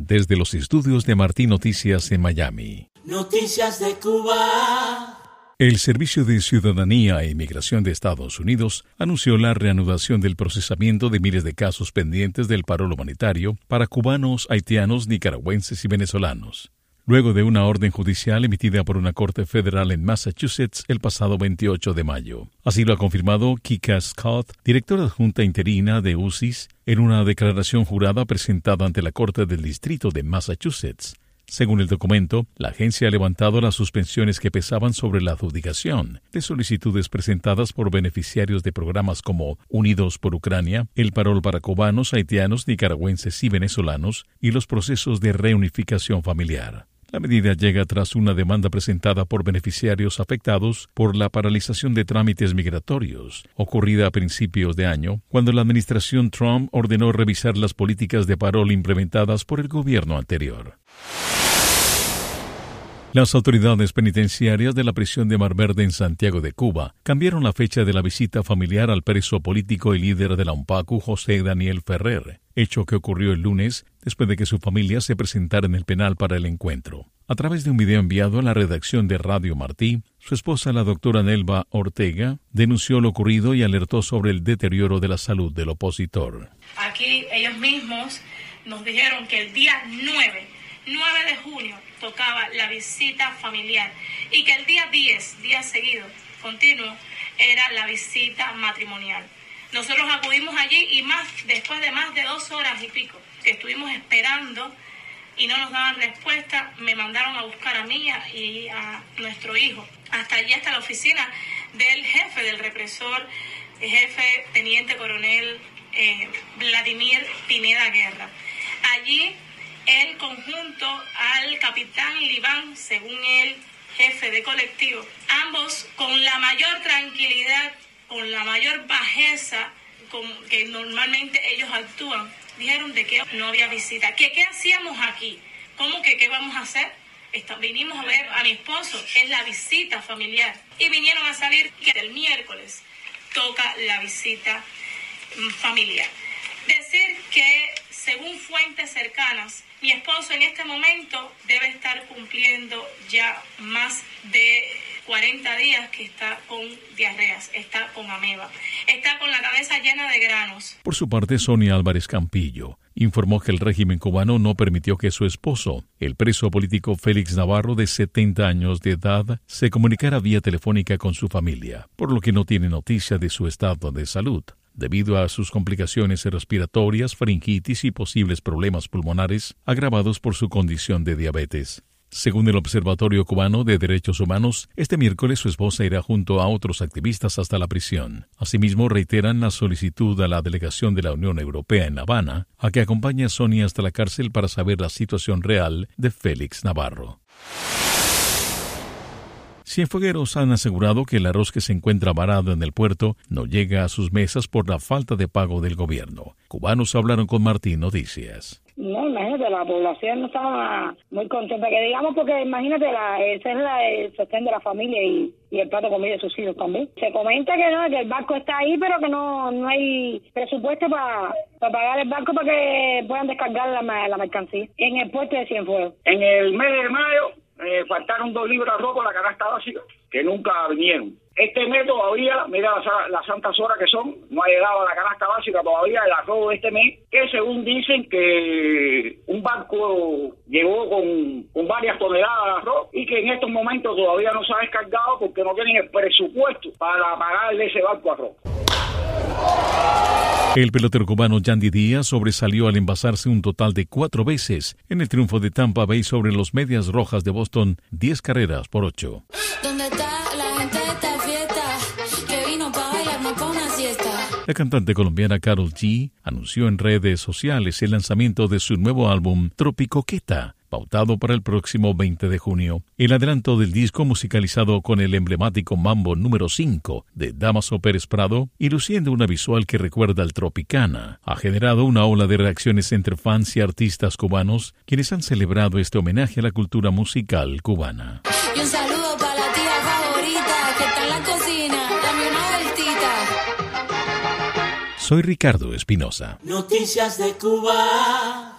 desde los estudios de Martín Noticias en Miami. Noticias de Cuba. El Servicio de Ciudadanía e Inmigración de Estados Unidos anunció la reanudación del procesamiento de miles de casos pendientes del parol humanitario para cubanos, haitianos, nicaragüenses y venezolanos, luego de una orden judicial emitida por una corte federal en Massachusetts el pasado 28 de mayo. Así lo ha confirmado Kika Scott, directora adjunta interina de UCIS, en una declaración jurada presentada ante la Corte del Distrito de Massachusetts. Según el documento, la agencia ha levantado las suspensiones que pesaban sobre la adjudicación de solicitudes presentadas por beneficiarios de programas como Unidos por Ucrania, el parol para cubanos, haitianos, nicaragüenses y venezolanos y los procesos de reunificación familiar. La medida llega tras una demanda presentada por beneficiarios afectados por la paralización de trámites migratorios, ocurrida a principios de año, cuando la administración Trump ordenó revisar las políticas de parol implementadas por el gobierno anterior. Las autoridades penitenciarias de la prisión de Mar Verde en Santiago de Cuba cambiaron la fecha de la visita familiar al preso político y líder de la UNPACU, José Daniel Ferrer, hecho que ocurrió el lunes después de que su familia se presentara en el penal para el encuentro. A través de un video enviado a la redacción de Radio Martí, su esposa, la doctora Nelva Ortega, denunció lo ocurrido y alertó sobre el deterioro de la salud del opositor. Aquí ellos mismos nos dijeron que el día 9 de junio tocaba la visita familiar y que el día 10, día seguido, continuo, era la visita matrimonial. Nosotros acudimos allí y después de más de 2 horas y pico que estuvimos esperando y no nos daban respuesta, me mandaron a buscar a mí y a nuestro hijo. Hasta allí, hasta la oficina del jefe del represor, el jefe teniente coronel Vladimir Pineda Guerra. Allí, él conjunto al capitán Liván, según él, jefe de colectivo, ambos con la mayor tranquilidad, con la mayor bajeza que normalmente ellos actúan, dijeron de que no había visita. ¿Qué hacíamos aquí? ¿Cómo que qué vamos a hacer? Vinimos a ver a mi esposo, es la visita familiar. Y vinieron a salir que el miércoles toca la visita familiar. Decir que, según fuentes cercanas, mi esposo en este momento debe estar cumpliendo ya más de 40 días que está con diarreas, está con ameba, está con la cabeza llena de granos. Por su parte, Sonia Álvarez Campillo informó que el régimen cubano no permitió que su esposo, el preso político Félix Navarro, de 70 años de edad, se comunicara vía telefónica con su familia, por lo que no tiene noticia de su estado de salud, debido a sus complicaciones respiratorias, faringitis y posibles problemas pulmonares agravados por su condición de diabetes. Según el Observatorio Cubano de Derechos Humanos, este miércoles su esposa irá junto a otros activistas hasta la prisión. Asimismo, reiteran la solicitud a la delegación de la Unión Europea en La Habana a que acompañe a Sonia hasta la cárcel para saber la situación real de Félix Navarro. Cienfuegueros han asegurado que el arroz que se encuentra varado en el puerto no llega a sus mesas por la falta de pago del gobierno. Cubanos hablaron con Martín Noticias. No, imagínate, la población no estaba muy contenta, que digamos, porque imagínate, ese es el sostén de la familia y el plato de comida de sus hijos también. Se comenta que no, que el barco está ahí, pero que no hay presupuesto para pagar el barco para que puedan descargar la mercancía en el puerto de Cienfuegos. En el mes de mayo faltaron 2 libras de arroz por la canasta básica, que nunca vinieron. Este mes todavía, mira las santas horas que son, no ha llegado a la canasta básica todavía el arroz de este mes, que según dicen que un barco llegó con varias toneladas de arroz y que en estos momentos todavía no se ha descargado porque no tienen el presupuesto para pagarle ese barco arroz. El pelotero cubano Yandy Díaz sobresalió al envasarse un total de 4 veces en el triunfo de Tampa Bay sobre los Medias Rojas de Boston, 10 carreras por 8. ¿Dónde está la gente de esta fiesta? Que vino para bailar, no para una siesta. La cantante colombiana Karol G anunció en redes sociales el lanzamiento de su nuevo álbum Tropicoqueta, pautado para el próximo 20 de junio. El adelanto del disco, musicalizado con el emblemático mambo número 5 de Damaso Pérez Prado y luciendo una visual que recuerda al Tropicana, ha generado una ola de reacciones entre fans y artistas cubanos, quienes han celebrado este homenaje a la cultura musical cubana. Y un saludo para la tía favorita que está en la cocina, dame una vueltita. Soy Ricardo Espinosa. Noticias de Cuba.